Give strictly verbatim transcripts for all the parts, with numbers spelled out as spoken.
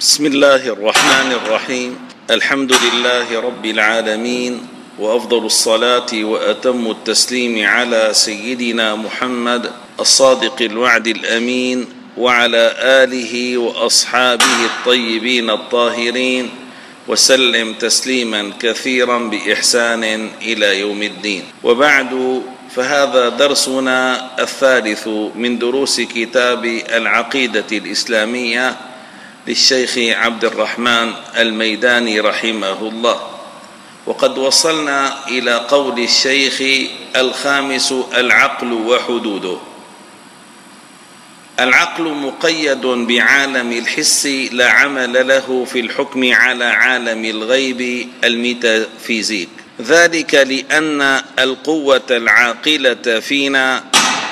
بسم الله الرحمن الرحيم. الحمد لله رب العالمين، وأفضل الصلاة وأتم التسليم على سيدنا محمد الصادق الوعد الأمين، وعلى آله وأصحابه الطيبين الطاهرين، وسلم تسليما كثيرا بإحسان إلى يوم الدين. وبعد، فهذا درسنا الثالث من دروس كتاب العقيدة الإسلامية للشيخ عبد الرحمن الميداني رحمه الله. وقد وصلنا إلى قول الشيخ الخامس: العقل وحدوده. العقل مقيد بعالم الحس، لا عمل له في الحكم على عالم الغيب الميتافيزيك، ذلك لأن القوة العاقلة فينا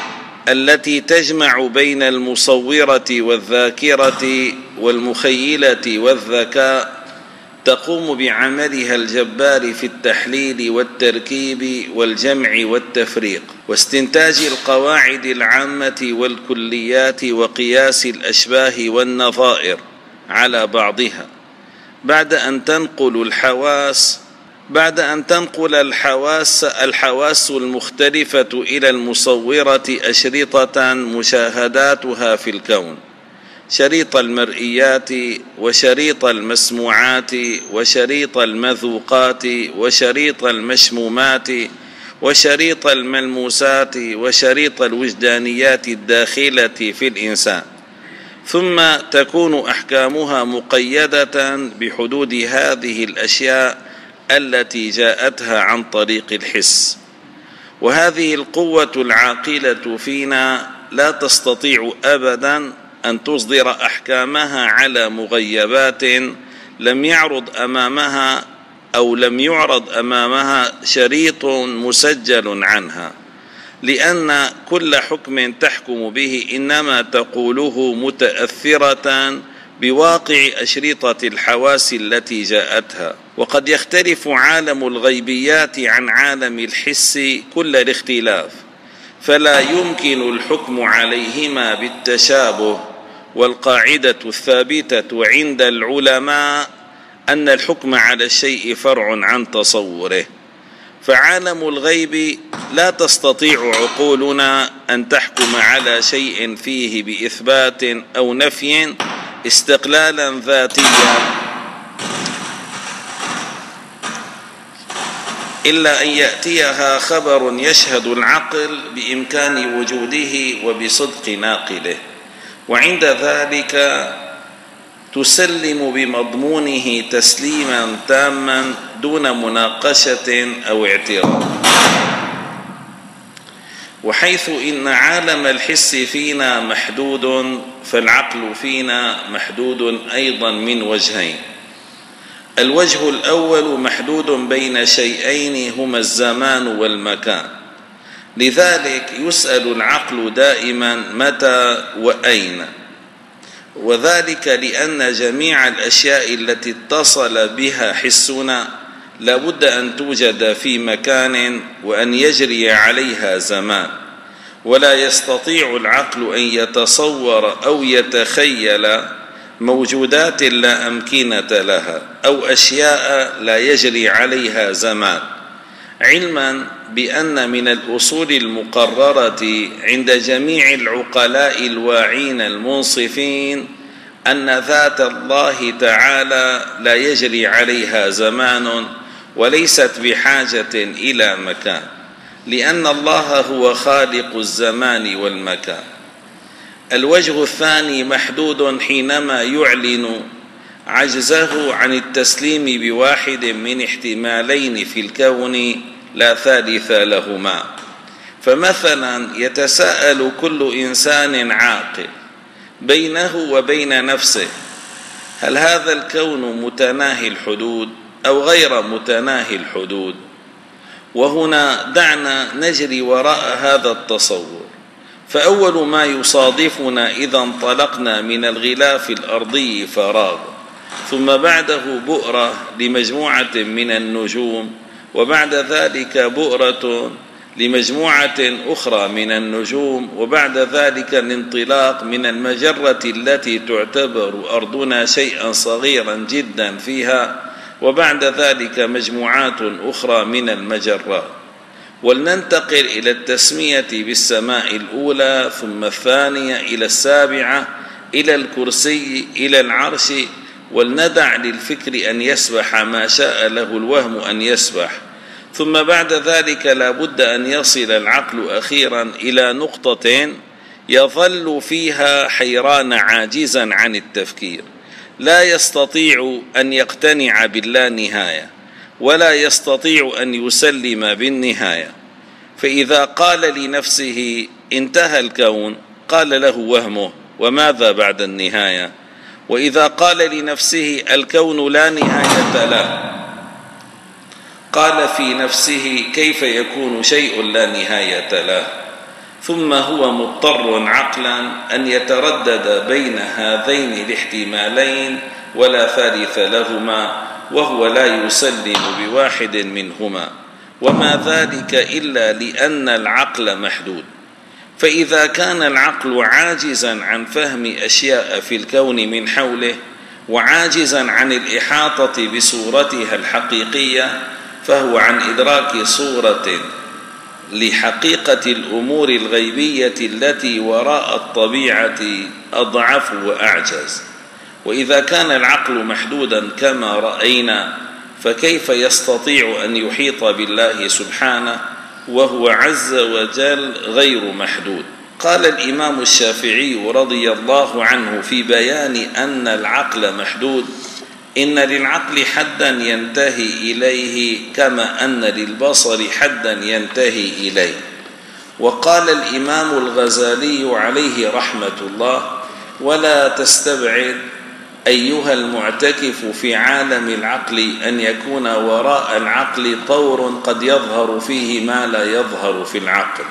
التي تجمع بين المصورة والذاكرة والمخيلة والذكاء تقوم بعملها الجبار في التحليل والتركيب والجمع والتفريق واستنتاج القواعد العامة والكليات وقياس الأشباه والنظائر على بعضها، بعد أن تنقل الحواس بعد أن تنقل الحواس الحواس المختلفة إلى المصورة أشرطة مشاهداتها في الكون، شريط المرئيات وشريط المسموعات وشريط المذوقات وشريط المشمومات وشريط الملموسات وشريط الوجدانيات الداخلة في الإنسان، ثم تكون أحكامها مقيدة بحدود هذه الأشياء التي جاءتها عن طريق الحس. وهذه القوة العاقلة فينا لا تستطيع أبدا أن تصدر أحكامها على مغيبات لم يعرض أمامها أو لم يعرض أمامها شريط مسجل عنها، لأن كل حكم تحكم به إنما تقوله متأثرة بواقع أشرطة الحواس التي جاءتها. وقد يختلف عالم الغيبيات عن عالم الحس كل الاختلاف، فلا يمكن الحكم عليهما بالتشابه. والقاعدة الثابتة عند العلماء أن الحكم على الشيء فرع عن تصوره، فعالم الغيب لا تستطيع عقولنا أن تحكم على شيء فيه بإثبات أو نفي استقلالا ذاتيا، إلا أن يأتيها خبر يشهد العقل بإمكان وجوده وبصدق ناقله، وعند ذلك تسلم بمضمونه تسليما تاما دون مناقشة أو اعتراض. وحيث إن عالم الحس فينا محدود، فالعقل فينا محدود أيضا من وجهين. الوجه الأول محدود بين شيئين هما الزمان والمكان، لذلك يسأل العقل دائما متى وأين، وذلك لأن جميع الأشياء التي اتصل بها حسنا لابد أن توجد في مكان وأن يجري عليها زمان، ولا يستطيع العقل أن يتصور أو يتخيل موجودات لا أمكنة لها أو أشياء لا يجري عليها زمان، علما بأن من الأصول المقررة عند جميع العقلاء الواعين المنصفين أن ذات الله تعالى لا يجري عليها زمان وليست بحاجة إلى مكان، لأن الله هو خالق الزمان والمكان. الوجه الثاني محدود حينما يعلن عجزه عن التسليم بواحد من احتمالين في الكون لا ثالث لهما. فمثلا يتساءل كل إنسان عاقل بينه وبين نفسه: هل هذا الكون متناهي الحدود أو غير متناهي الحدود؟ وهنا دعنا نجري وراء هذا التصور. فأول ما يصادفنا إذا انطلقنا من الغلاف الأرضي فراغ، ثم بعده بؤرة لمجموعة من النجوم، وبعد ذلك بؤرة لمجموعة أخرى من النجوم، وبعد ذلك الانطلاق من المجرة التي تعتبر أرضنا شيئا صغيرا جدا فيها، وبعد ذلك مجموعات أخرى من المجرات، ولننتقل إلى التسمية بالسماء الأولى ثم الثانية إلى السابعة إلى الكرسي إلى العرش، ولندع للفكر أن يسبح ما شاء له الوهم أن يسبح، ثم بعد ذلك لا بد أن يصل العقل أخيرا إلى نقطة يظل فيها حيران عاجزا عن التفكير، لا يستطيع أن يقتنع باللا نهاية ولا يستطيع أن يسلم بالنهاية. فإذا قال لنفسه انتهى الكون قال له وهمه وماذا بعد النهاية، وإذا قال لنفسه الكون لا نهاية له قال في نفسه كيف يكون شيء لا نهاية له، ثم هو مضطر عقلا أن يتردد بين هذين الاحتمالين ولا ثالث لهما، وهو لا يسلم بواحد منهما، وما ذلك إلا لأن العقل محدود. فإذا كان العقل عاجزا عن فهم أشياء في الكون من حوله وعاجزا عن الإحاطة بصورتها الحقيقية، فهو عن إدراك صورة لحقيقة الأمور الغيبية التي وراء الطبيعة أضعف وأعجز. وإذا كان العقل محدودا كما رأينا، فكيف يستطيع أن يحيط بالله سبحانه وهو عز وجل غير محدود؟ قال الإمام الشافعي رضي الله عنه في بيان أن العقل محدود: إن للعقل حدا ينتهي إليه كما أن للبصر حدا ينتهي إليه. وقال الإمام الغزالي عليه رحمة الله: ولا تستبعد أيها المعتكف في عالم العقل أن يكون وراء العقل طور قد يظهر فيه ما لا يظهر في العقل.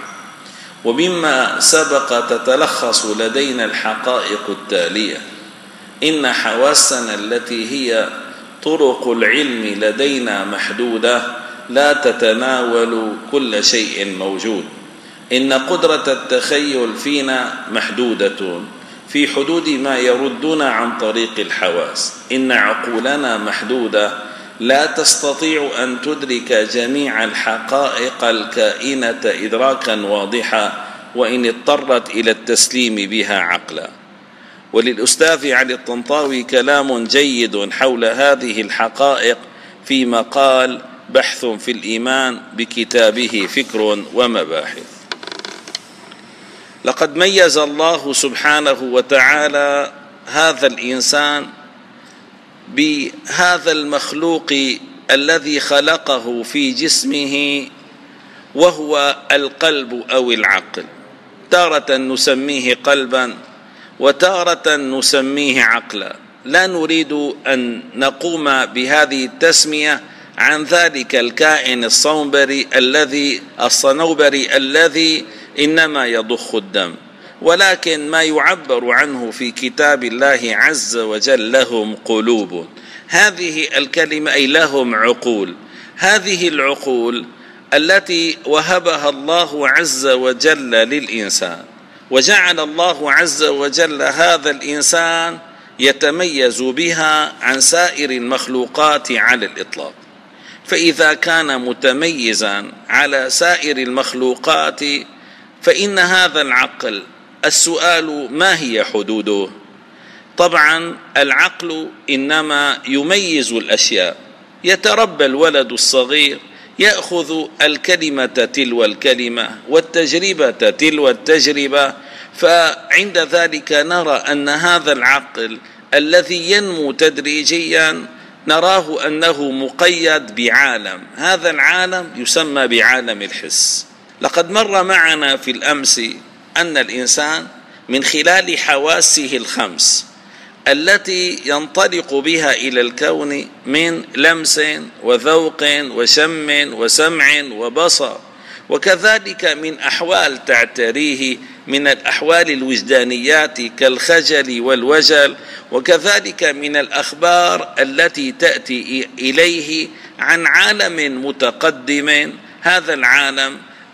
ومما سبق تتلخص لدينا الحقائق التالية: إن حواسنا التي هي طرق العلم لدينا محدودة لا تتناول كل شيء موجود. إن قدرة التخيل فينا محدودة في حدود ما يردنا عن طريق الحواس. إن عقولنا محدودة لا تستطيع أن تدرك جميع الحقائق الكائنة إدراكا واضحا، وإن اضطرت إلى التسليم بها عقلا. وللأستاذ علي الطنطاوي كلام جيد حول هذه الحقائق في مقال بحث في الإيمان بكتابه فكر ومباحث. لقد ميز الله سبحانه وتعالى هذا الإنسان بهذا المخلوق الذي خلقه في جسمه، وهو القلب أو العقل. تارة نسميه قلبا وتارة نسميه عقلا، لا نريد أن نقوم بهذه التسمية عن ذلك الكائن الصنوبري الذي الصنوبري الذي إنما يضخ الدم، ولكن ما يعبر عنه في كتاب الله عز وجل لهم قلوب. هذه الكلمة أي لهم عقول. هذه العقول التي وهبها الله عز وجل للإنسان، وجعل الله عز وجل هذا الإنسان يتميز بها عن سائر المخلوقات على الإطلاق. فإذا كان متميزا على سائر المخلوقات فإن هذا العقل، السؤال ما هي حدوده؟ طبعا العقل إنما يميز الأشياء. يتربى الولد الصغير يأخذ الكلمة تلو الكلمة والتجربة تلو التجربة، فعند ذلك نرى أن هذا العقل الذي ينمو تدريجيا نراه أنه مقيد بعالم، هذا العالم يسمى بعالم الحس. لقد مر معنا في الأمس أن الإنسان من خلال حواسه الخمس التي ينطلق بها إلى الكون من لمس وذوق وشم وسمع وبصر، وكذلك من أحوال تعتريه من الأحوال الوجدانيات كالخجل والوجل، وكذلك من الأخبار التي تأتي إليه عن عالم متقدم. هذا العالم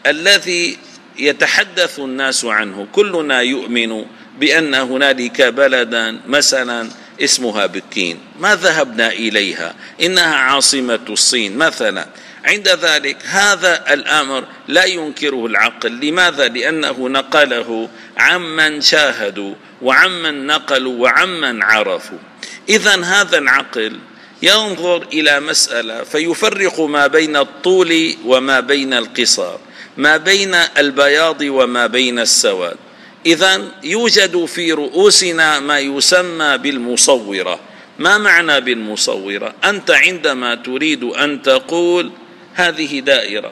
الذي يتحدث الناس عنه. كلنا يؤمن بأن هنالك بلدا مثلا اسمها بكين، ما ذهبنا إليها، إنها عاصمة الصين مثلا. عند ذلك هذا الأمر لا ينكره العقل. لماذا؟ لأنه نقله عمن شاهدوا وعمن نقلوا وعمن عرفوا. إذن هذا العقل ينظر إلى مسألة فيفرق ما بين الطول وما بين القصر، ما بين البياض وما بين السواد. إذن يوجد في رؤوسنا ما يسمى بالمصورة. ما معنى بالمصورة؟ أنت عندما تريد أن تقول هذه دائرة،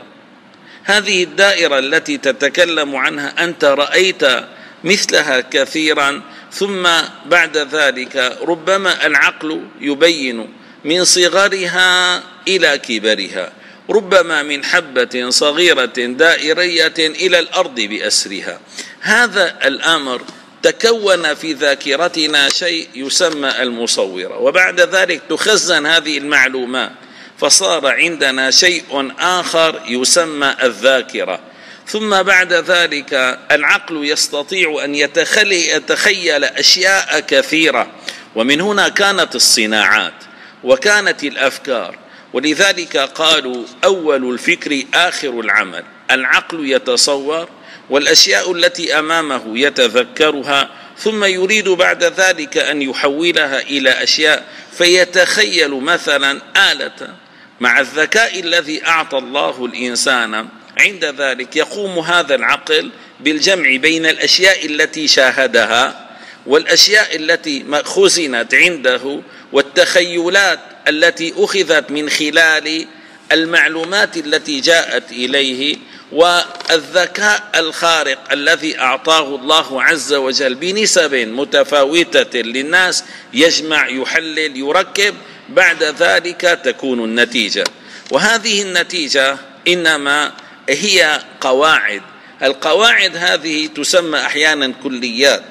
هذه الدائرة التي تتكلم عنها أنت رأيت مثلها كثيرا، ثم بعد ذلك ربما العقل يبين من صغرها إلى كبرها، ربما من حبة صغيرة دائرية إلى الأرض بأسرها. هذا الأمر تكون في ذاكرتنا شيء يسمى المصورة، وبعد ذلك تخزن هذه المعلومات، فصار عندنا شيء آخر يسمى الذاكرة. ثم بعد ذلك العقل يستطيع أن يتخيل أشياء كثيرة، ومن هنا كانت الصناعات وكانت الأفكار. ولذلك قالوا أول الفكر آخر العمل. العقل يتصور والأشياء التي أمامه يتذكرها، ثم يريد بعد ذلك أن يحولها إلى أشياء، فيتخيل مثلا آلة مع الذكاء الذي أعطى الله الإنسان. عند ذلك يقوم هذا العقل بالجمع بين الأشياء التي شاهدها والأشياء التي خزنت عنده والتخيلات التي أخذت من خلال المعلومات التي جاءت إليه، والذكاء الخارق الذي أعطاه الله عز وجل بنسب متفاوتة للناس، يجمع يحلل يركب، بعد ذلك تكون النتيجة. وهذه النتيجة إنما هي قواعد. القواعد هذه تسمى أحيانا كليات،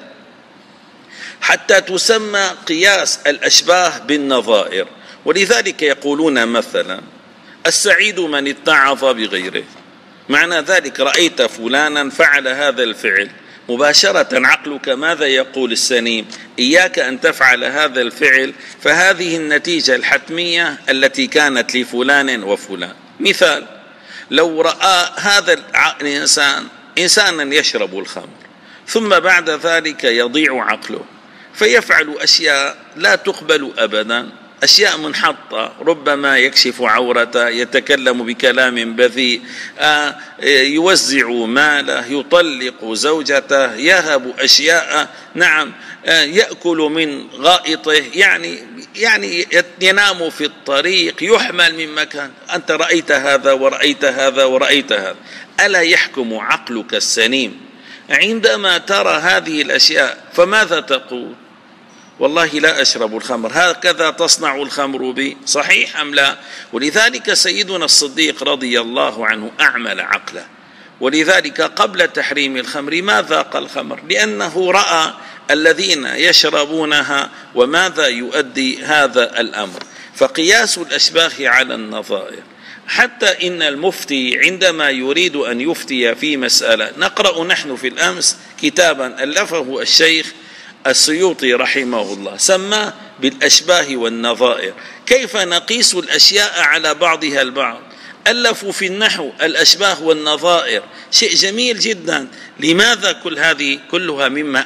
حتى تسمى قياس الأشباه بالنظائر. ولذلك يقولون مثلا السعيد من اتعظ بغيره. معنى ذلك رأيت فلانا فعل هذا الفعل، مباشرة عقلك ماذا يقول؟ السليم، إياك أن تفعل هذا الفعل، فهذه النتيجة الحتمية التي كانت لفلان وفلان. مثال، لو رأى هذا الإنسان إنسانا يشرب الخمر، ثم بعد ذلك يضيع عقله فيفعل أشياء لا تقبل أبدا، أشياء منحطة، ربما يكشف عورته، يتكلم بكلام بذيء، يوزع ماله، يطلق زوجته، يهب أشياء، نعم، يأكل من غائطه، يعني يعني ينام في الطريق، يحمل من مكان. أنت رأيت هذا ورأيت هذا ورأيت هذا. ألا يحكم عقلك السليم عندما ترى هذه الأشياء؟ فماذا تقول؟ والله لا أشرب الخمر، هكذا تصنع الخمر بي، صحيح أم لا؟ ولذلك سيدنا الصديق رضي الله عنه أعمل عقله، ولذلك قبل تحريم الخمر ما ذاق الخمر، لأنه رأى الذين يشربونها وماذا يؤدي هذا الأمر. فقياس الأشباه على النظائر. حتى إن المفتي عندما يريد أن يفتي في مسألة، نقرأ نحن في الأمس كتابا ألفه الشيخ السيوطي رحمه الله، سماه بالأشباه والنظائر، كيف نقيس الأشياء على بعضها البعض. ألفوا في النحو الأشباه والنظائر، شيء جميل جدا. لماذا؟ كل هذه كلها مما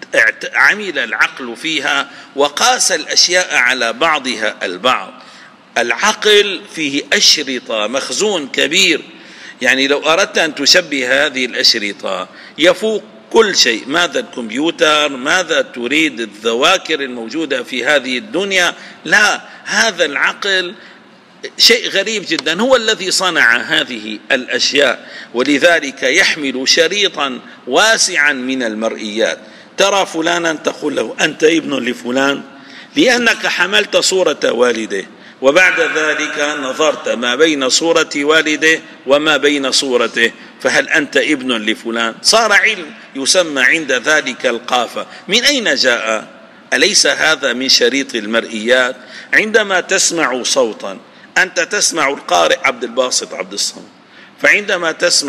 عمل العقل فيها وقاس الأشياء على بعضها البعض. العقل فيه أشرطة، مخزون كبير، يعني لو أردت أن تشبه هذه الأشرطة يفوق كل شيء. ماذا الكمبيوتر؟ ماذا تريد الذواكر الموجودة في هذه الدنيا؟ لا، هذا العقل شيء غريب جدا، هو الذي صنع هذه الأشياء. ولذلك يحمل شريطا واسعا من المرئيات. ترى فلانا تقول له أنت ابن لفلان لأنك حملت صورة والده، وبعد ذلك نظرت ما بين صورة والده وما بين صورته، فهل أنت ابن لفلان؟ صار علم يسمى عند ذلك القافة. من أين جاء؟ أليس هذا من شريط المرئيات؟ عندما تسمع صوتا، أنت تسمع القارئ عبد الباسط عبد الصمد، فعندما تسمع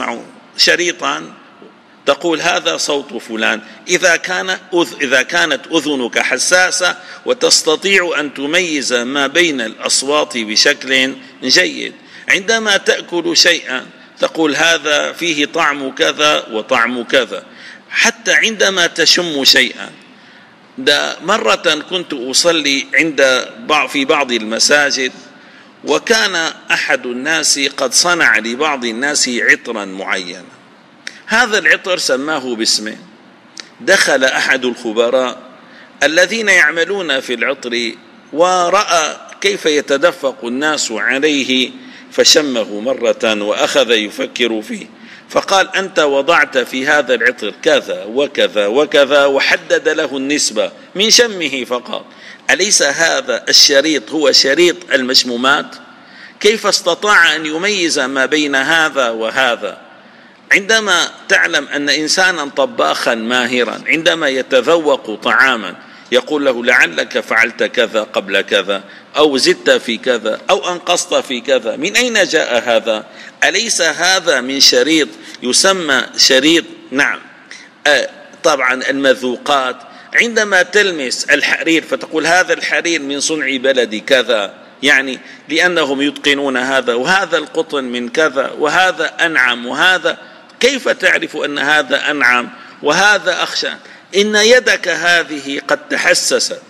شريطا تقول هذا صوت فلان، إذا كان أذ إذا كانت أذنك حساسة وتستطيع أن تميز ما بين الأصوات بشكل جيد. عندما تأكل شيئا تقول هذا فيه طعم كذا وطعم كذا. حتى عندما تشم شيئا، ده مرة كنت أصلي عند بعض في بعض المساجد، وكان أحد الناس قد صنع لبعض الناس عطرا معينا، هذا العطر سماه باسمه. دخل أحد الخبراء الذين يعملون في العطر ورأى كيف يتدفق الناس عليه، فشمه مرة وأخذ يفكر فيه، فقال أنت وضعت في هذا العطر كذا وكذا وكذا، وحدد له النسبة من شمه فقط. أليس هذا الشريط هو شريط المشمومات؟ كيف استطاع أن يميز ما بين هذا وهذا؟ عندما تعلم أن إنسانا طباخا ماهرا عندما يتذوق طعاما يقول له لعلك فعلت كذا قبل كذا، أو زدت في كذا، أو أنقصت في كذا، من أين جاء هذا؟ أليس هذا من شريط يسمى شريط؟ نعم. آه طبعا المذوقات، عندما تلمس الحرير فتقول هذا الحرير من صنع بلد كذا، يعني لأنهم يتقنون هذا، وهذا القطن من كذا، وهذا أنعم، وهذا كيف تعرف أن هذا أنعم وهذا أخشى؟ إن يدك هذه قد تحسست.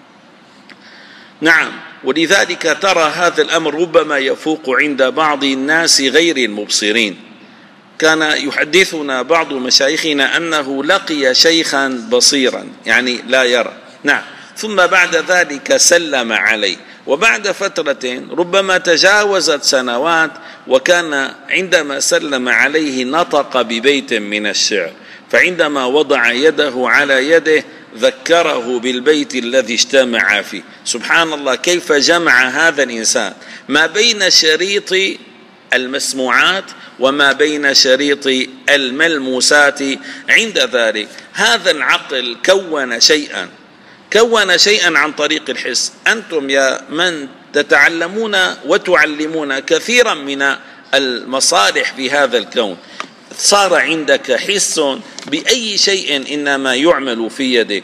نعم. ولذلك ترى هذا الأمر ربما يفوق عند بعض الناس غير المبصرين. كان يحدثنا بعض مشايخنا أنه لقي شيخا بصيرا يعني لا يرى، نعم، ثم بعد ذلك سلم عليه، وبعد فترة ربما تجاوزت سنوات، وكان عندما سلم عليه نطق ببيت من الشعر، فعندما وضع يده على يده ذكره بالبيت الذي اجتمع فيه. سبحان الله، كيف جمع هذا الإنسان ما بين شريط المسموعات وما بين شريط الملموسات. عند ذلك هذا العقل كون شيئا كون شيئا عن طريق الحس. أنتم يا من تتعلمون وتعلمون كثيرا من المصالح في هذا الكون، صار عندك حس بأي شيء إنما يعمل في يدك،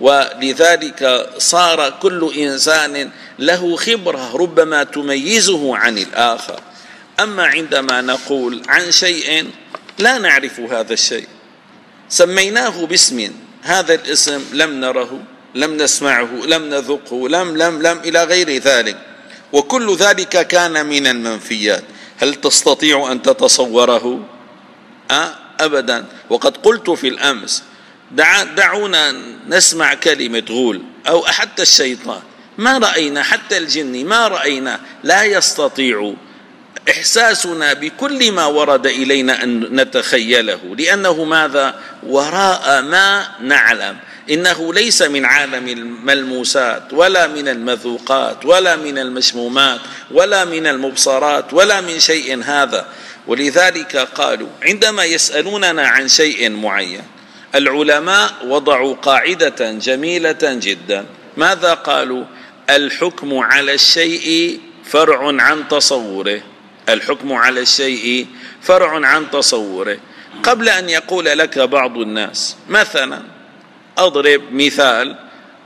ولذلك صار كل إنسان له خبرة ربما تميزه عن الآخر. أما عندما نقول عن شيء لا نعرف هذا الشيء، سميناه باسم، هذا الاسم لم نره، لم نسمعه، لم نذقه، لم لم لم إلى غير ذلك، وكل ذلك كان من المنفيات. هل تستطيع أن تتصوره؟ أه؟ أبدا. وقد قلت في الأمس دع دعونا نسمع كلمة غول أو حتى الشيطان، ما رأينا، حتى الجن ما رأينا، لا يستطيع إحساسنا بكل ما ورد إلينا أن نتخيله، لأنه ماذا؟ وراء ما نعلم، إنه ليس من عالم الملموسات ولا من المذوقات ولا من المشمومات ولا من المبصرات ولا من شيء هذا. ولذلك قالوا عندما يسألوننا عن شيء معين، العلماء وضعوا قاعدة جميلة جدا. ماذا قالوا؟ الحكم على الشيء فرع عن تصوره، الحكم على الشيء فرع عن تصوره. قبل أن يقول لك بعض الناس، مثلا أضرب مثال،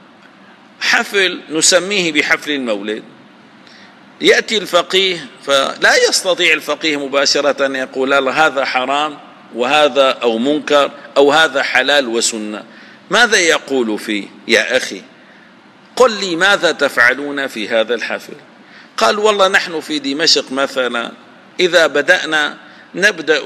حفل نسميه بحفل المولد، يأتي الفقيه فلا يستطيع الفقيه مباشرة أن يقول الله هذا حرام وهذا أو منكر أو هذا حلال وسنة. ماذا يقول فيه؟ يا أخي قل لي ماذا تفعلون في هذا الحفل؟ قال والله نحن في دمشق مثلا إذا بدأنا نبدأ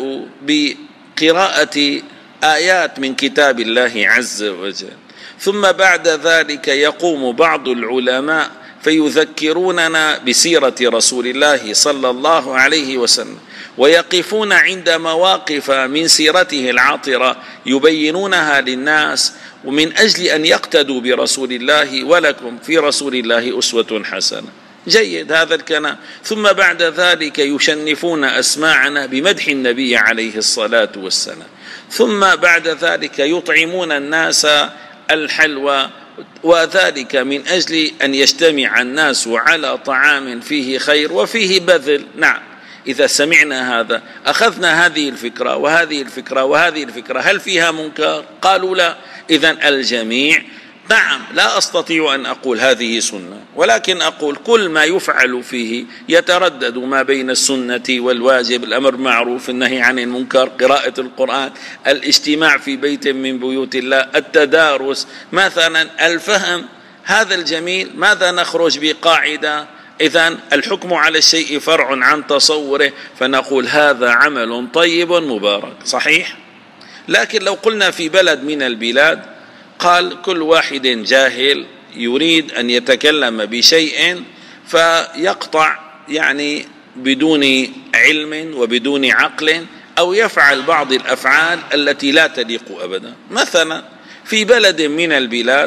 بقراءة آيات من كتاب الله عز وجل، ثم بعد ذلك يقوم بعض العلماء فيذكروننا بسيرة رسول الله صلى الله عليه وسلم، ويقفون عند مواقف من سيرته العاطرة يبينونها للناس ومن أجل أن يقتدوا برسول الله، ولكم في رسول الله أسوة حسنة. جيد هذا الكلام. ثم بعد ذلك يشنفون أسماعنا بمدح النبي عليه الصلاة والسلام، ثم بعد ذلك يطعمون الناس الحلوى، وذلك من أجل أن يجتمع الناس على طعام فيه خير وفيه بذل. نعم، إذا سمعنا هذا أخذنا هذه الفكرة وهذه الفكرة وهذه الفكرة، هل فيها منكر؟ قالوا لا. إذن الجميع، نعم، لا أستطيع أن أقول هذه سنة، ولكن أقول كل ما يفعل فيه يتردد ما بين السنة والواجب، الأمر بالمعروف، النهي عن المنكر، قراءة القرآن، الاجتماع في بيت من بيوت الله، التدارس مثلا، الفهم، هذا الجميل. ماذا نخرج بقاعدة؟ إذن الحكم على الشيء فرع عن تصوره، فنقول هذا عمل طيب مبارك، صحيح. لكن لو قلنا في بلد من البلاد قال كل واحد جاهل يريد أن يتكلم بشيء فيقطع يعني بدون علم وبدون عقل، أو يفعل بعض الأفعال التي لا تليق أبدا. مثلا في بلد من البلاد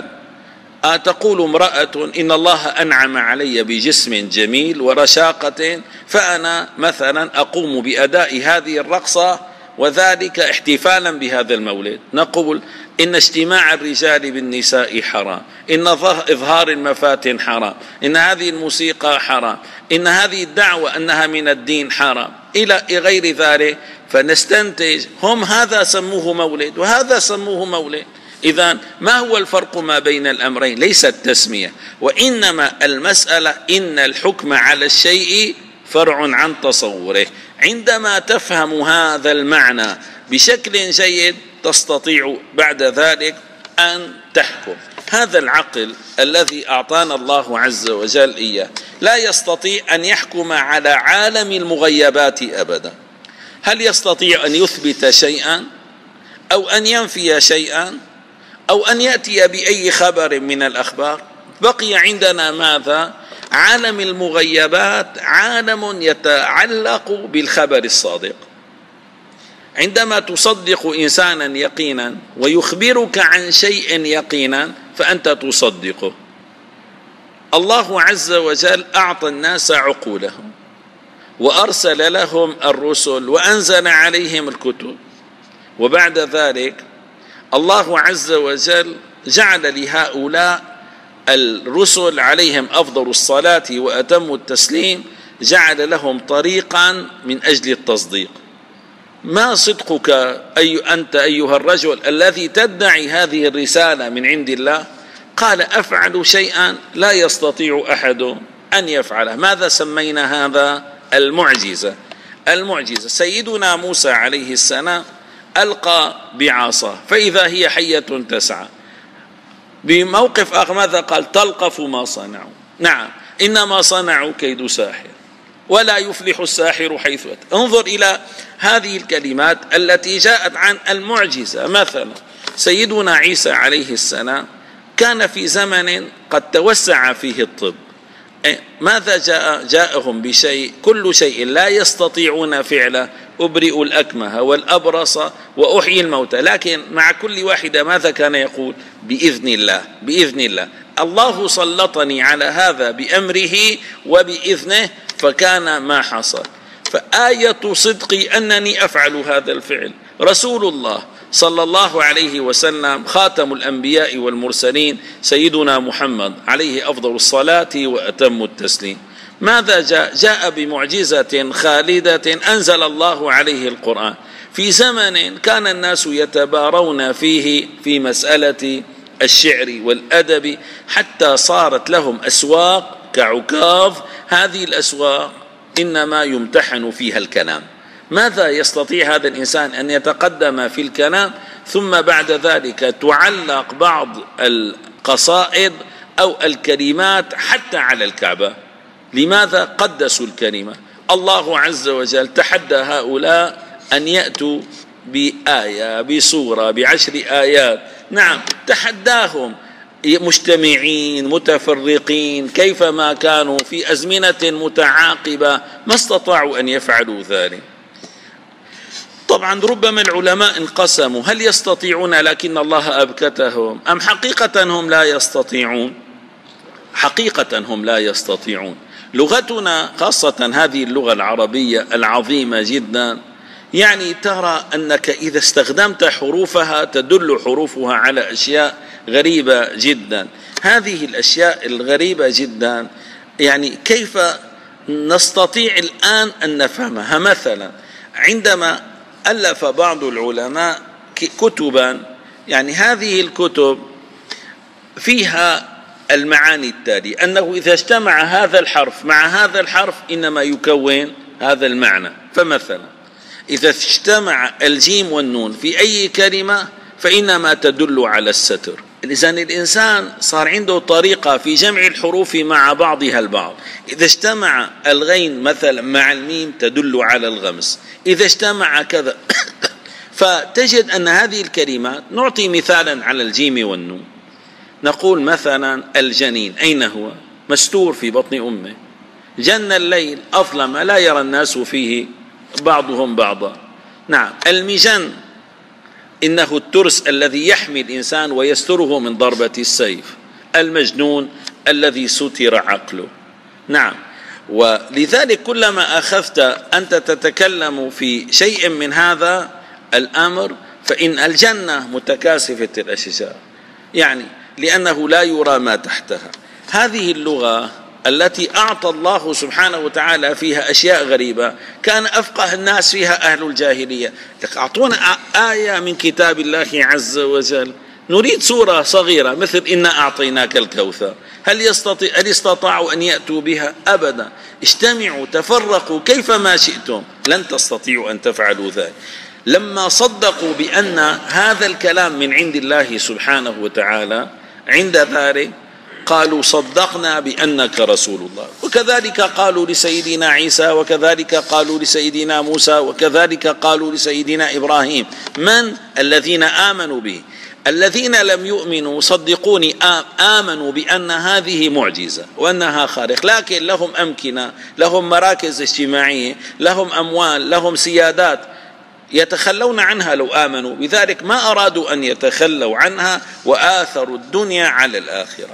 تقول امرأة إن الله أنعم علي بجسم جميل ورشاقة، فأنا مثلا أقوم بأداء هذه الرقصة وذلك احتفالا بهذا المولد. نقول إن اجتماع الرجال بالنساء حرام، إن إظهار المفاتن حرام، إن هذه الموسيقى حرام، إن هذه الدعوة أنها من الدين حرام، إلى غير ذلك. فنستنتج هم هذا سموه مولد وهذا سموه مولد. إذن ما هو الفرق ما بين الأمرين؟ ليس التسمية، وإنما المسألة إن الحكم على الشيء فرع عن تصوره. عندما تفهم هذا المعنى بشكل جيد تستطيع بعد ذلك أن تحكم. هذا العقل الذي أعطانا الله عز وجل إياه لا يستطيع أن يحكم على عالم المغيبات أبدا. هل يستطيع أن يثبت شيئا أو أن ينفي شيئا أو أن يأتي بأي خبر من الأخبار؟ بقي عندنا ماذا؟ عالم المغيبات عالم يتعلق بالخبر الصادق. عندما تصدق إنسانا يقينا ويخبرك عن شيء يقينا فأنت تصدقه. الله عز وجل أعطى الناس عقولهم وأرسل لهم الرسل وأنزل عليهم الكتب، وبعد ذلك الله عز وجل جعل لهؤلاء الرسل عليهم أفضل الصلاة وأتم التسليم، جعل لهم طريقا من أجل التصديق. ما صدقك أي أنت أيها الرجل الذي تدعي هذه الرسالة من عند الله؟ قال أفعل شيئا لا يستطيع أحد أن يفعله. ماذا سمينا هذا؟ المعجزة. المعجزة سيدنا موسى عليه السلام ألقى بعصاه فإذا هي حية تسعى. بموقف آخر ماذا قال؟ تلقف ما صنعوا. نعم، إنما صنعوا كيد ساحر ولا يفلح الساحر حيث أتى. انظر إلى هذه الكلمات التي جاءت عن المعجزة. مثلا سيدنا عيسى عليه السلام كان في زمن قد توسع فيه الطب. ماذا جاء؟ جاءهم بشيء كل شيء لا يستطيعون فعله، أبرئ الأكمه والأبرص وأحيي الموتى، لكن مع كل واحدة ماذا كان يقول؟ بإذن الله، بإذن الله. الله سلطني على هذا بأمره وبإذنه فكان ما حصل. فآية صدقي أنني أفعل هذا الفعل. رسول الله صلى الله عليه وسلم خاتم الأنبياء والمرسلين سيدنا محمد عليه أفضل الصلاة وأتم التسليم، ماذا جاء؟ جاء بمعجزة خالدة أنزل الله عليه القرآن في زمن كان الناس يتبارون فيه في مسألة الشعر والأدب، حتى صارت لهم أسواق كعكاظ. هذه الأسواق إنما يمتحن فيها الكلام. ماذا يستطيع هذا الإنسان أن يتقدم في الكلام ثم بعد ذلك تعلق بعض القصائد أو الكلمات حتى على الكعبة؟ لماذا؟ قدسوا الكلمة. الله عز وجل تحدى هؤلاء أن يأتوا بآية بسورة بعشر آيات. نعم، تحداهم مجتمعين متفرقين كيفما كانوا في أزمنة متعاقبة، ما استطاعوا أن يفعلوا ذلك. طبعا ربما العلماء انقسموا، هل يستطيعون لكن الله أبكتهم، أم حقيقة هم لا يستطيعون؟ حقيقة هم لا يستطيعون. لغتنا خاصة هذه اللغة العربية العظيمة جدا، يعني ترى أنك إذا استخدمت حروفها تدل حروفها على أشياء غريبة جدا. هذه الأشياء الغريبة جدا يعني كيف نستطيع الآن أن نفهمها. مثلا عندما ألف بعض العلماء كتبا، يعني هذه الكتب فيها المعاني التالية: أنه إذا اجتمع هذا الحرف مع هذا الحرف إنما يكون هذا المعنى. فمثلا إذا اجتمع الجيم والنون في أي كلمة فإنما تدل على الستر. إذن الإنسان صار عنده طريقة في جمع الحروف مع بعضها البعض. إذا اجتمع الغين مثلا مع الميم تدل على الغمس، إذا اجتمع كذا فتجد أن هذه الكلمات، نعطي مثالا على الجيم والنون، نقول مثلا الجنين أين هو؟ مستور في بطن أمه. جن الليل أظلم لا يرى الناس فيه بعضهم بعضا. نعم. المجن إنه الترس الذي يحمي الإنسان ويستره من ضربة السيف. المجنون الذي ستر عقله. نعم. ولذلك كلما أخذت أنت تتكلم في شيء من هذا الأمر فإن الجنة متكاثفة الأشجار، يعني لأنه لا يرى ما تحتها. هذه اللغة التي أعطى الله سبحانه وتعالى فيها أشياء غريبة، كان أفقه الناس فيها أهل الجاهلية. أعطونا آية من كتاب الله عز وجل، نريد سورة صغيرة مثل إنا أعطيناك الكوثر، هل يستطيع هل استطاعوا أن يأتوا بها؟ أبدا. اجتمعوا تفرقوا كيفما شئتم لن تستطيعوا أن تفعلوا ذلك. لما صدقوا بأن هذا الكلام من عند الله سبحانه وتعالى، عند ذلك قالوا صدقنا بأنك رسول الله. وكذلك قالوا لسيدنا عيسى، وكذلك قالوا لسيدنا موسى، وكذلك قالوا لسيدنا إبراهيم. من الذين آمنوا به؟ الذين لم يؤمنوا صدقوني آمنوا بأن هذه معجزة وأنها خارق، لكن لهم أمكنة، لهم مراكز اجتماعية، لهم أموال، لهم سيادات يتخلون عنها لو آمنوا. بذلك ما أرادوا أن يتخلوا عنها وآثروا الدنيا على الآخرة.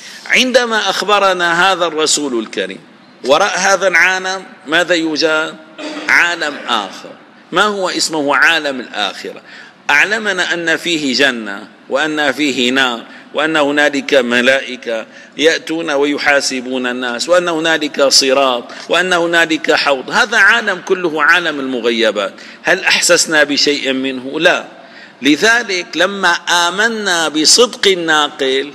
عندما أخبرنا هذا الرسول الكريم وراء هذا العالم ماذا يوجد؟ عالم آخر. ما هو اسمه؟ عالم الآخرة. أعلمنا أن فيه جنة وأن فيه نار وأن هنالك ملائكة يأتون ويحاسبون الناس وأن هنالك صراط وأن هنالك حوض. هذا عالم كله عالم المغيبات. هل أحسسنا بشيء منه؟ لا. لذلك لما آمنا بصدق الناقل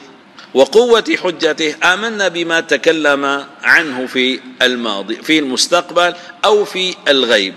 وقوة حجته آمنا بما تكلم عنه في الماضي في المستقبل أو في الغيب.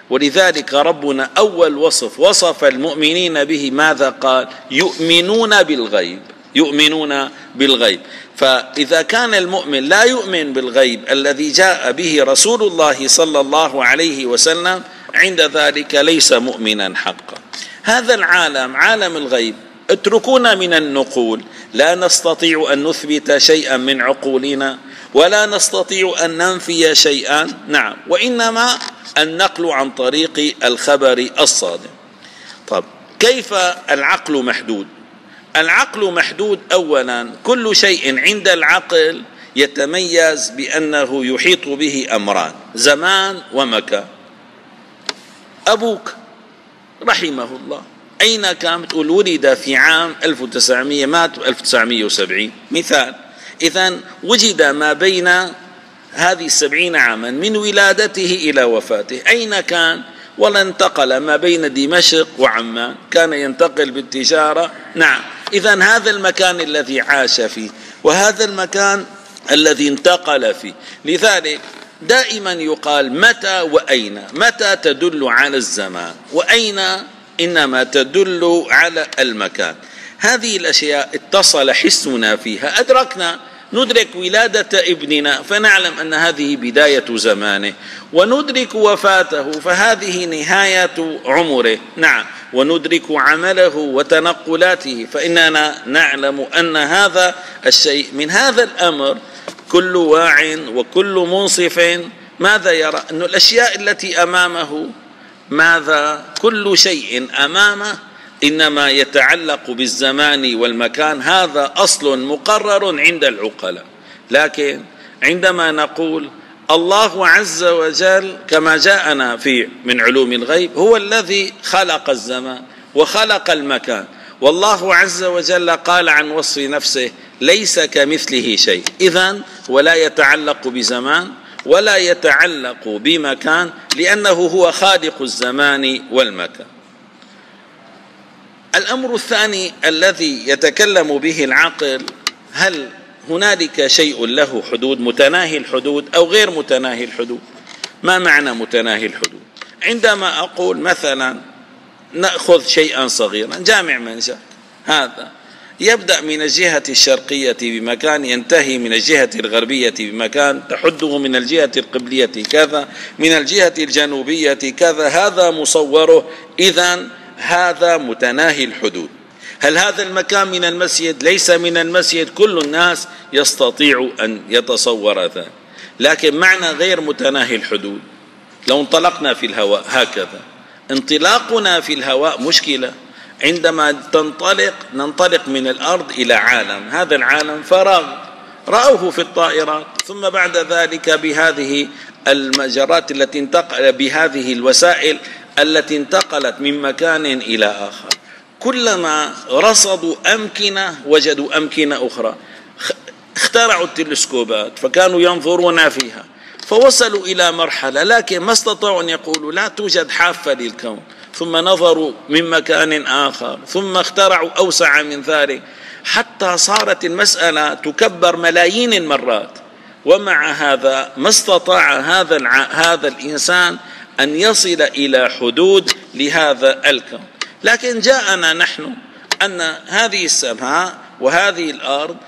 ولذلك ربنا أول وصف وصف المؤمنين به ماذا قال؟ يؤمنون بالغيب. يؤمنون بالغيب. فإذا كان المؤمن لا يؤمن بالغيب الذي جاء به رسول الله صلى الله عليه وسلم، عند ذلك ليس مؤمنا حقا. هذا العالم عالم الغيب. اتركونا من النقول، لا نستطيع أن نثبت شيئا من عقولنا ولا نستطيع أن ننفي شيئا. نعم. وإنما النقل عن طريق الخبر الصادق. طب كيف العقل محدود؟ العقل محدود أولا، كل شيء عند العقل يتميز بأنه يحيط به أمران: زمان ومكان. أبوك رحمه الله أين كان؟ بتقول ولد في عام ألف وتسعمائة، مات ألف وتسعمائة وسبعين مثال. إذن وجد ما بين هذه السبعين عاما من ولادته إلى وفاته. أين كان؟ ولا انتقل ما بين دمشق وعمان، كان ينتقل بالتجارة. نعم. إذن هذا المكان الذي عاش فيه وهذا المكان الذي انتقل فيه. لذلك دائما يقال متى وأين. متى تدل على الزمان، وأين إنما تدل على المكان. هذه الأشياء اتصل حسنا فيها، أدركنا ندرك ولادة ابننا فنعلم أن هذه بداية زمانه، وندرك وفاته فهذه نهاية عمره. نعم. وندرك عمله وتنقلاته فإننا نعلم أن هذا الشيء من هذا الأمر. كل واع وكل منصف ماذا يرى؟ أن الأشياء التي أمامه ماذا؟ كل شيء أمامه إنما يتعلق بالزمان والمكان. هذا أصل مقرر عند العقلاء. لكن عندما نقول الله عز وجل كما جاءنا في من علوم الغيب هو الذي خلق الزمان وخلق المكان، والله عز وجل قال عن وصف نفسه ليس كمثله شيء، إذن ولا يتعلق بزمان ولا يتعلق بمكان لأنه هو خالق الزمان والمكان. الأمر الثاني الذي يتكلم به العقل: هل هنالك شيء له حدود متناهي الحدود أو غير متناهي الحدود؟ ما معنى متناهي الحدود؟ عندما أقول مثلا نأخذ شيئا صغيرا جامع منشأ، هذا يبدأ من الجهة الشرقية بمكان، ينتهي من الجهة الغربية بمكان، تحده من الجهة القبلية كذا، من الجهة الجنوبية كذا، هذا مصوره، إذن هذا متناهي الحدود. هل هذا المكان من المسجد؟ ليس من المسجد، كل الناس يستطيع أن يتصور ذلك، لكن معنى غير متناهي الحدود. لو انطلقنا في الهواء هكذا، انطلاقنا في الهواء مشكلة. عندما تنطلق ننطلق من الأرض إلى عالم، هذا العالم فراغ رأوه في الطائرات، ثم بعد ذلك بهذه المجرات التي انتقل بهذه الوسائل التي انتقلت من مكان إلى آخر، كلما رصدوا أمكنة وجدوا أمكنة أخرى. اخترعوا التلسكوبات فكانوا ينظرون فيها، فوصلوا إلى مرحلة لكن ما استطاعوا أن يقولوا لا توجد حافة للكون، ثم نظروا من مكان آخر، ثم اخترعوا أوسع من ذلك، حتى صارت المسألة تكبر ملايين المرات. ومع هذا ما استطاع هذا الع... هذا الإنسان أن يصل إلى حدود لهذا الكون. لكن جاءنا نحن أن هذه السماء وهذه الأرض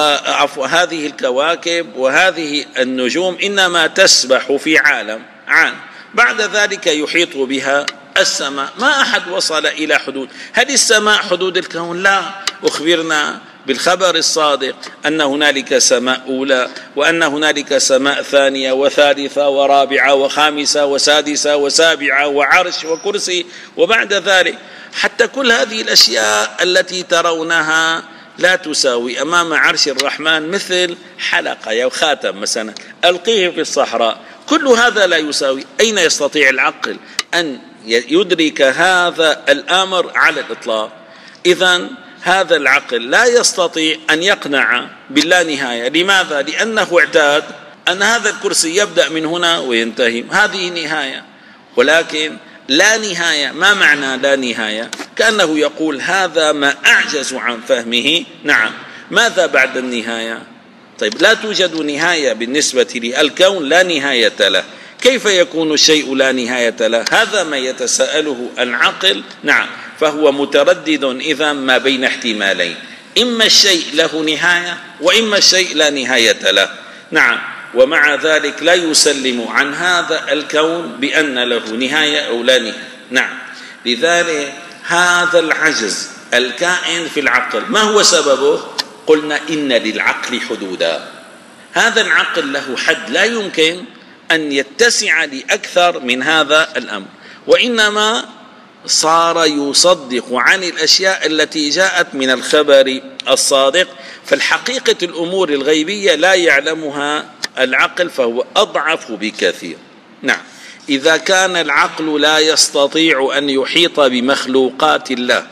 وهذه الكواكب وهذه النجوم إنما تسبح في عالم عام، بعد ذلك يحيط بها السماء، ما أحد وصل إلى حدود. هل السماء حدود الكون؟ لا. أخبرنا بالخبر الصادق أن هنالك سماء أولى، وأن هنالك سماء ثانية وثالثة ورابعة وخامسة وسادسة وسابعة وعرش وكرسي، وبعد ذلك حتى كل هذه الأشياء التي ترونها لا تساوي أمام عرش الرحمن مثل حلقة أو خاتم مثلا ألقيه في الصحراء، كل هذا لا يساوي. أين يستطيع العقل أن يدرك هذا الأمر على الإطلاق؟ إذن هذا العقل لا يستطيع أن يقنع باللا نهاية. لماذا؟ لأنه اعتاد أن هذا الكرسي يبدأ من هنا وينتهي، هذه نهاية، ولكن لا نهاية. ما معنى لا نهاية؟ كأنه يقول هذا ما أعجز عن فهمه. نعم، ماذا بعد النهاية؟ طيب لا توجد نهاية بالنسبة لي، الكون لا نهاية له، كيف يكون الشيء لا نهاية له؟ هذا ما يتساءله العقل. نعم، فهو متردد إذا ما بين احتمالين، إما الشيء له نهاية وإما الشيء لا نهاية له. نعم، ومع ذلك لا يسلم عن هذا الكون بأن له نهاية أو لا نهاية. نعم، لذلك هذا العجز الكائن في العقل ما هو سببه؟ قلنا إن للعقل حدودا، هذا العقل له حد، لا يمكن أن يتسع لأكثر من هذا الأمر، وإنما صار يصدق عن الأشياء التي جاءت من الخبر الصادق. فالحقيقة الأمور الغيبية لا يعلمها العقل، فهو أضعف بكثير. نعم، إذا كان العقل لا يستطيع أن يحيط بمخلوقات الله،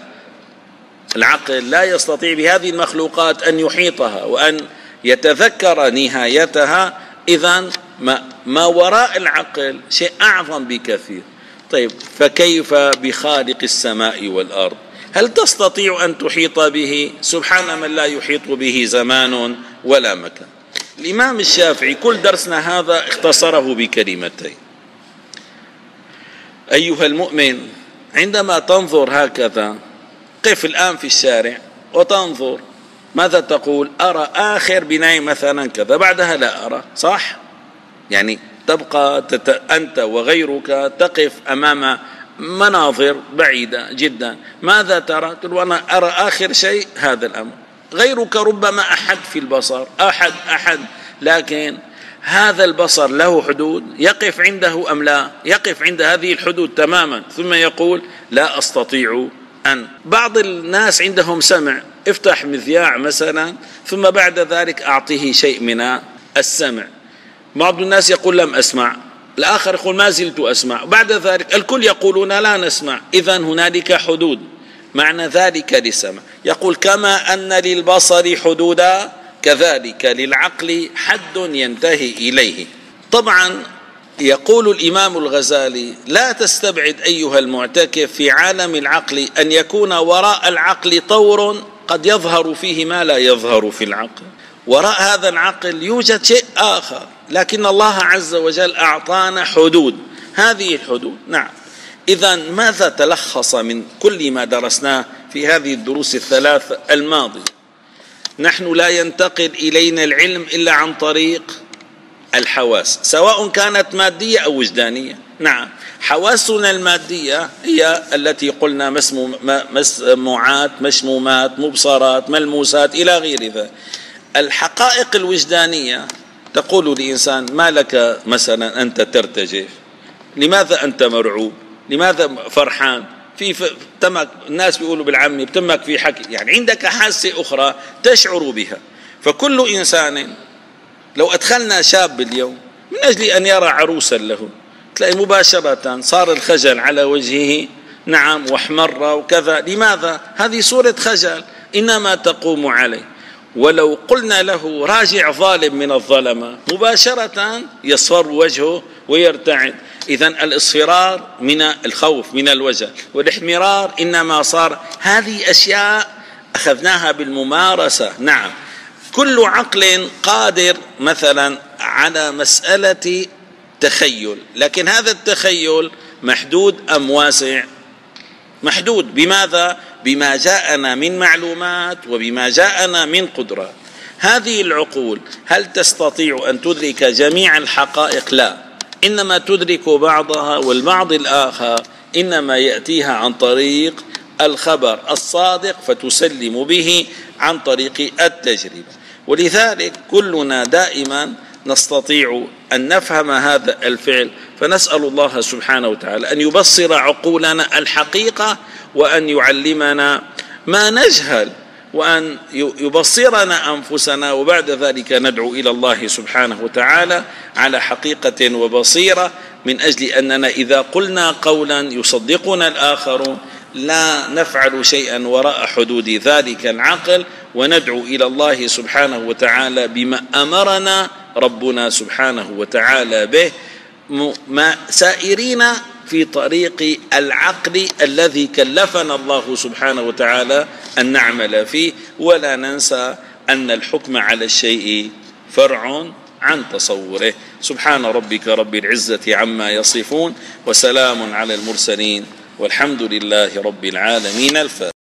العقل لا يستطيع بهذه المخلوقات أن يحيطها وأن يتذكر نهايتها، إذن ما, ما وراء العقل شيء أعظم بكثير. طيب فكيف بخالق السماء والأرض؟ هل تستطيع أن تحيط به؟ سبحان من لا يحيط به زمان ولا مكان. الإمام الشافعي كل درسنا هذا اختصره بكلمتين: أيها المؤمن، عندما تنظر هكذا، قف الآن في الشارع وتنظر، ماذا تقول؟ أرى آخر بناء مثلا كذا، بعدها لا أرى، صح؟ يعني تبقى تت... أنت وغيرك تقف أمام مناظر بعيدة جدا، ماذا ترى؟ تقول أنا أرى آخر شيء هذا الأمر. غيرك ربما أحد في البصر، أحد أحد لكن هذا البصر له حدود، يقف عنده أم لا؟ يقف عند هذه الحدود تماما، ثم يقول لا أستطيع أن. بعض الناس عندهم سمع، افتح مذياع مثلا ثم بعد ذلك أعطيه شيء من السمع، بعض الناس يقول لم أسمع، الآخر يقول ما زلت أسمع، بعد ذلك الكل يقولون لا نسمع. إذن هنالك حدود، معنى ذلك للسمع. يقول كما أن للبصر حدودا كذلك للعقل حد ينتهي إليه. طبعا يقول الإمام الغزالي: لا تستبعد أيها المعتكف في عالم العقل أن يكون وراء العقل طور قد يظهر فيه ما لا يظهر في العقل. وراء هذا العقل يوجد شيء آخر، لكن الله عز وجل أعطانا حدود، هذه الحدود. نعم. إذا ماذا تلخص من كل ما درسناه في هذه الدروس الثلاث الماضية؟ نحن لا ينتقل إلينا العلم إلا عن طريق الحواس، سواء كانت مادية أو وجدانية. نعم، حواسنا المادية هي التي قلنا مسموعات، مشمومات، مبصرات، ملموسات إلى غير ذلك. الحقائق الوجدانية تقول لإنسان: ما لك مثلا أنت ترتجف؟ لماذا أنت مرعوب؟ لماذا فرحان؟ في تمك، الناس بيقولوا بالعامي بتمك في حكي، يعني عندك حاسة أخرى تشعر بها. فكل إنسان، لو أدخلنا شاب اليوم من أجل أن يرى عروسا له، تلاقي مباشرة صار الخجل على وجهه، نعم، واحمر وكذا. لماذا؟ هذه صورة خجل إنما تقوم عليه. ولو قلنا له: راجع ظالم من الظلمة، مباشرة يصفر وجهه ويرتعد. إذن الإصفرار من الخوف، من الوجل، والاحمرار إنما صار. هذه أشياء أخذناها بالممارسة. نعم، كل عقل قادر مثلا على مسألة تخيل، لكن هذا التخيل محدود أم واسع؟ محدود. بماذا؟ بما جاءنا من معلومات وبما جاءنا من قدرات. هذه العقول هل تستطيع أن تدرك جميع الحقائق؟ لا، إنما تدرك بعضها، والبعض الآخر إنما يأتيها عن طريق الخبر الصادق فتسلم به عن طريق التجربة. ولذلك كلنا دائما نستطيع أن نفهم هذا الفعل، فنسأل الله سبحانه وتعالى أن يبصر عقولنا الحقيقة، وأن يعلمنا ما نجهل، وأن يبصرنا أنفسنا، وبعد ذلك ندعو إلى الله سبحانه وتعالى على حقيقة وبصيرة، من أجل أننا إذا قلنا قولا يصدقنا الآخرون لا نفعل شيئا وراء حدود ذلك العقل، وندعو إلى الله سبحانه وتعالى بما أمرنا ربنا سبحانه وتعالى به، سائرين في طريق العقل الذي كلفنا الله سبحانه وتعالى أن نعمل فيه. ولا ننسى أن الحكم على الشيء فرع عن تصوره. سبحان ربك رب العزة عما يصفون، وسلام على المرسلين، والحمد لله رب العالمين. الفاتحة.